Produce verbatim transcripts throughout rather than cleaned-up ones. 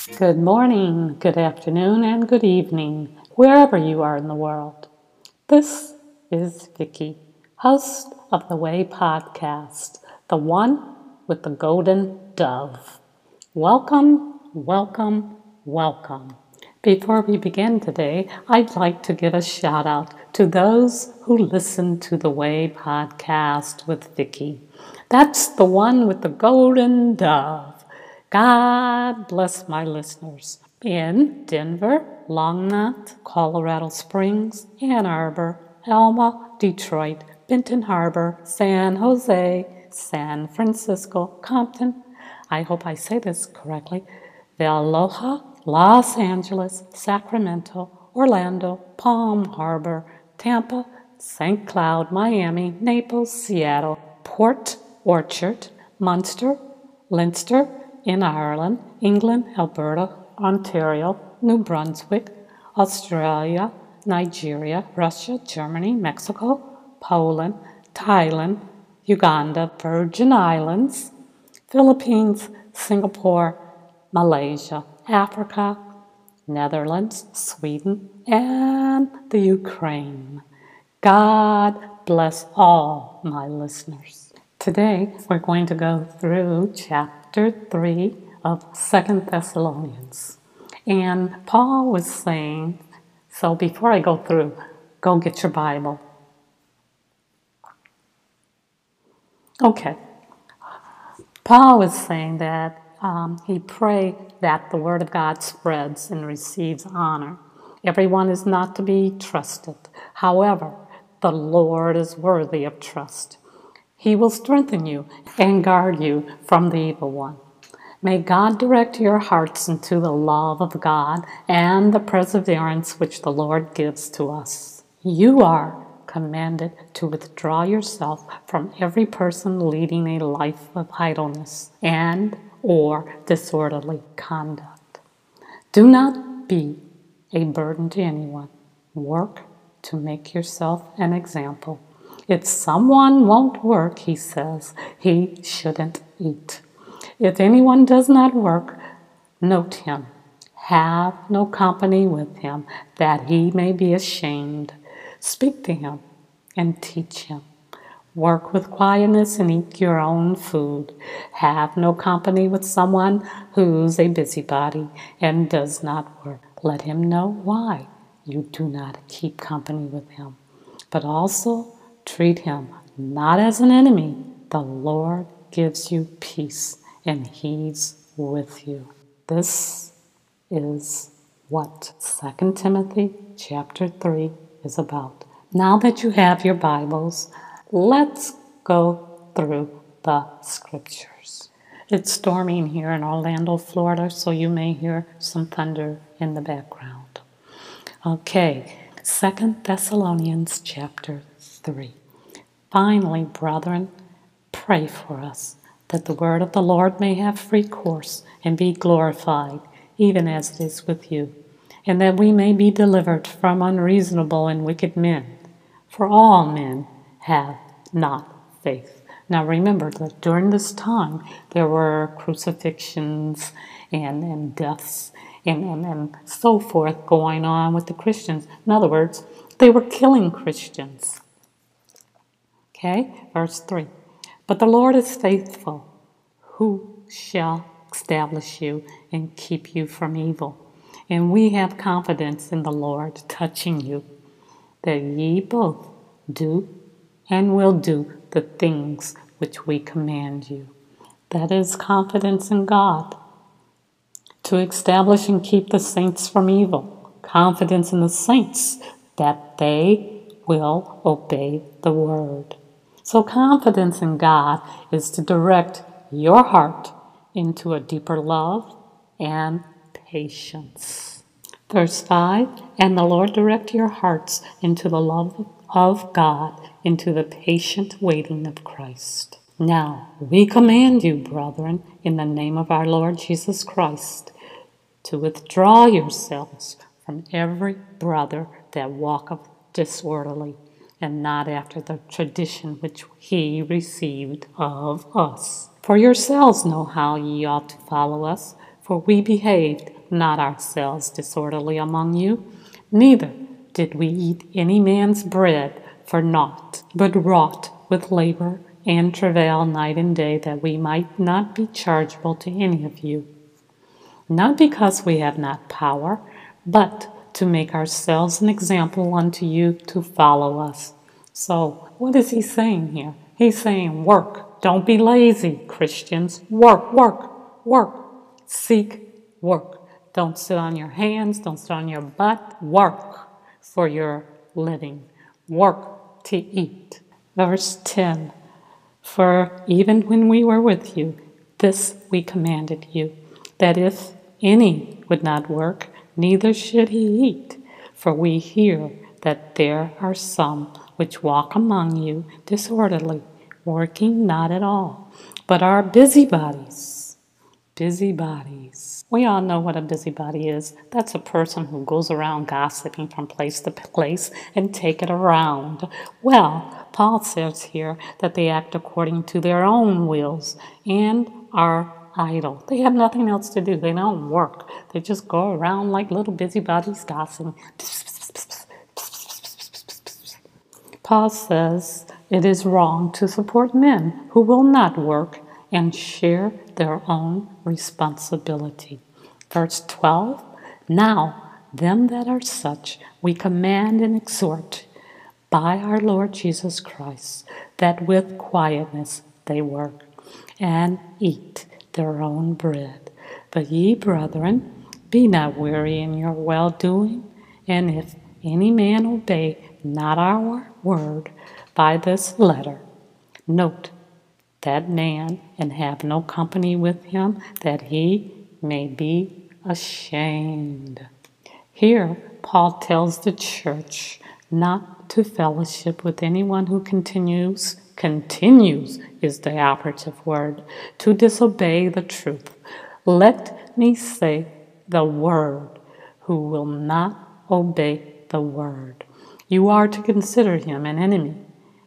Good morning, good afternoon, and good evening, wherever you are in the world. This is Vicki, host of the Way Podcast, the one with the golden dove. Welcome, welcome, welcome. Before we begin today, I'd like to give a shout out to those who listen to the Way Podcast with Vicki. That's the one with the golden dove. God bless my listeners in Denver, Longmont, Colorado Springs, Ann Arbor, Alma, Detroit, Benton Harbor, San Jose, San Francisco, Compton, I hope I say this correctly, Vallejo, Los Angeles, Sacramento, Orlando, Palm Harbor, Tampa, Saint Cloud, Miami, Naples, Seattle, Port Orchard, Munster, Leinster, in Ireland, England, Alberta, Ontario, New Brunswick, Australia, Nigeria, Russia, Germany, Mexico, Poland, Thailand, Uganda, Virgin Islands, Philippines, Singapore, Malaysia, Africa, Netherlands, Sweden, and the Ukraine. God bless all my listeners. Today, we're going to go through chapter three of Second Thessalonians. And Paul was saying, so before I go through, go get your Bible. Okay. Paul was saying that um, he prayed that the word of God spreads and receives honor. Everyone is not to be trusted. However, the Lord is worthy of trust. He will strengthen you and guard you from the evil one. May God direct your hearts into the love of God and the perseverance which the Lord gives to us. You are commanded to withdraw yourself from every person leading a life of idleness and or disorderly conduct. Do not be a burden to anyone. Work to make yourself an example. If someone won't work, he says, he shouldn't eat. If anyone does not work, note him. Have no company with him, that he may be ashamed. Speak to him and teach him. Work with quietness and eat your own food. Have no company with someone who's a busybody and does not work. Let him know why you do not keep company with him, but also treat him not as an enemy. The Lord gives you peace, and he's with you. This is what Second Timothy chapter three is about. Now that you have your Bibles, let's go through the scriptures. It's storming here in Orlando, Florida, so you may hear some thunder in the background. Okay, Second Thessalonians chapter three. Finally, brethren, pray for us, that the word of the Lord may have free course and be glorified, even as it is with you, and that we may be delivered from unreasonable and wicked men. For all men have not faith. Now remember that during this time there were crucifixions and, and deaths and, and, and so forth going on with the Christians. In other words, they were killing Christians. Okay, verse three. But the Lord is faithful, who shall establish you and keep you from evil. And we have confidence in the Lord touching you, that ye both do and will do the things which we command you. That is confidence in God, to establish and keep the saints from evil. Confidence in the saints that they will obey the word. So confidence in God is to direct your heart into a deeper love and patience. Verse five, and the Lord direct your hearts into the love of God, into the patient waiting of Christ. Now, we command you, brethren, in the name of our Lord Jesus Christ, to withdraw yourselves from every brother that walketh disorderly, and not after the tradition which he received of us. For yourselves know how ye ought to follow us, for we behaved not ourselves disorderly among you, neither did we eat any man's bread for naught, but wrought with labor and travail night and day, that we might not be chargeable to any of you. Not because we have not power, but to make ourselves an example unto you to follow us. So, what is he saying here? He's saying work. Don't be lazy, Christians. Work, work, work. Seek work. Don't sit on your hands. Don't sit on your butt. Work for your living. Work to eat. Verse ten. For even when we were with you, this we commanded you, that if any would not work, neither should he eat. For we hear that there are some which walk among you disorderly, working not at all, but are busybodies. Busybodies. We all know what a busybody is. That's a person who goes around gossiping from place to place and take it around. Well, Paul says here that they act according to their own wills and are idle. They have nothing else to do. They don't work. They just go around like little busybodies gossiping. Paul says it is wrong to support men who will not work and share their own responsibility. Verse twelve, now them that are such we command and exhort by our Lord Jesus Christ, that with quietness they work and eat their own bread. But ye, brethren, be not weary in your well-doing, and if any man obey not our word by this letter, note that man, and have no company with him, that he may be ashamed. Here, Paul tells the church not to fellowship with anyone who continues, continues is the operative word, to disobey the truth. Let me say the word, who will not obey the word. You are to consider him an enemy,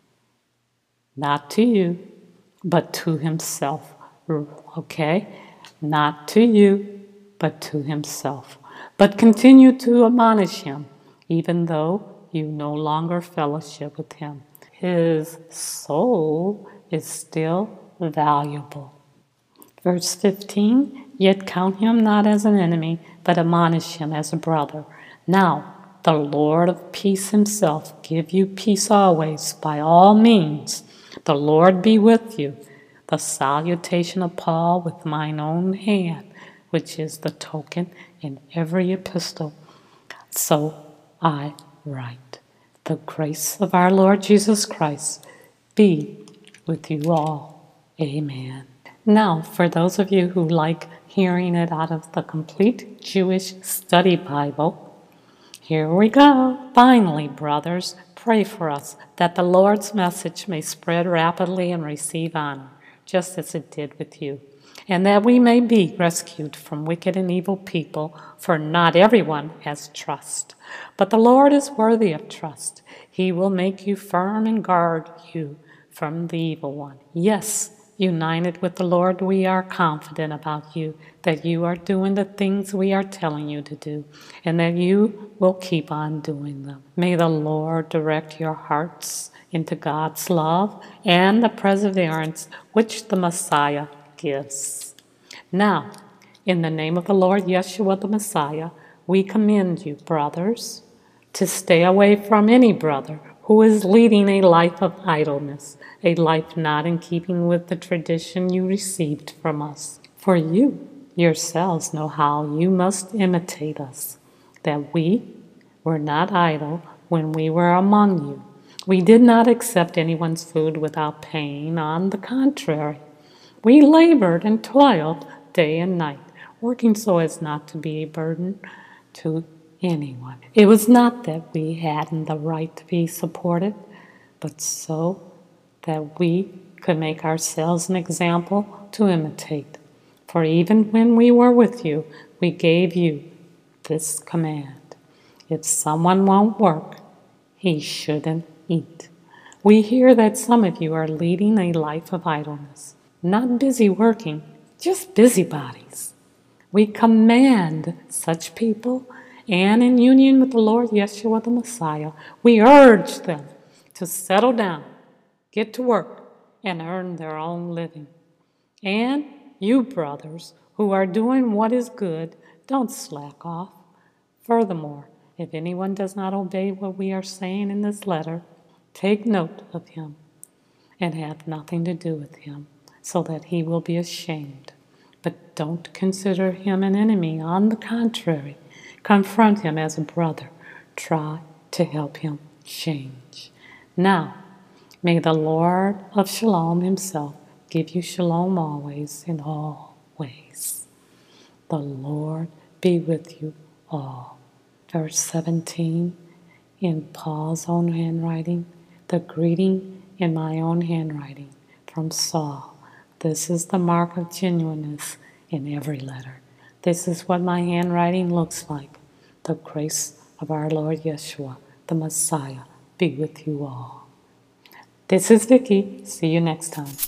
not to you, but to himself. Okay? Not to you, but to himself. But continue to admonish him, even though you no longer fellowship with him. His soul is still valuable. Verse fifteen, yet count him not as an enemy, but admonish him as a brother. Now, the Lord of peace himself give you peace always, by all means. The Lord be with you. The salutation of Paul with mine own hand, which is the token in every epistle. So I write. The grace of our Lord Jesus Christ be with you all. Amen. Now, for those of you who like hearing it out of the Complete Jewish Study Bible, here we go. Finally, brothers, pray for us that the Lord's message may spread rapidly and receive honor, just as it did with you, and that we may be rescued from wicked and evil people, for not everyone has trust. But the Lord is worthy of trust. He will make you firm and guard you from the evil one. Yes, united with the Lord, we are confident about you, that you are doing the things we are telling you to do, and that you will keep on doing them. May the Lord direct your hearts into God's love and the perseverance which the Messiah gives. Now, in the name of the Lord Yeshua the Messiah, we commend you, brothers, to stay away from any brother who is leading a life of idleness, a life not in keeping with the tradition you received from us. For you yourselves know how you must imitate us, that we were not idle when we were among you. We did not accept anyone's food without paying. On the contrary, we labored and toiled day and night, working so as not to be a burden to anyone. It was not that we hadn't the right to be supported, but so that we could make ourselves an example to imitate. For even when we were with you, we gave you this command: if someone won't work, he shouldn't eat. We hear that some of you are leading a life of idleness, not busy working, just busybodies. We command such people, and in union with the Lord Yeshua the Messiah, we urge them to settle down, get to work, and earn their own living. And you, brothers, who are doing what is good, don't slack off. Furthermore, if anyone does not obey what we are saying in this letter, take note of him and have nothing to do with him, so that he will be ashamed. But don't consider him an enemy. On the contrary, confront him as a brother. Try to help him change. Now, may the Lord of Shalom himself give you shalom always in all ways. The Lord be with you all. Verse seventeen, in Paul's own handwriting, the greeting in my own handwriting from Saul. This is the mark of genuineness in every letter. This is what my handwriting looks like. The grace of our Lord Yeshua, the Messiah, be with you all. This is Vicki. See you next time.